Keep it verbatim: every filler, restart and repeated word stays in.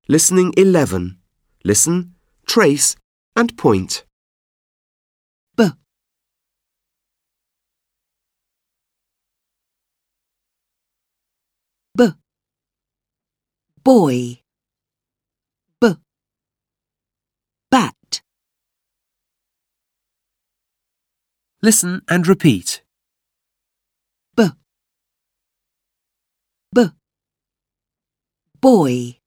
Listening eleven. Listen, trace and point. B, b, boy, b, bat. Listen and repeat. B, b, boy.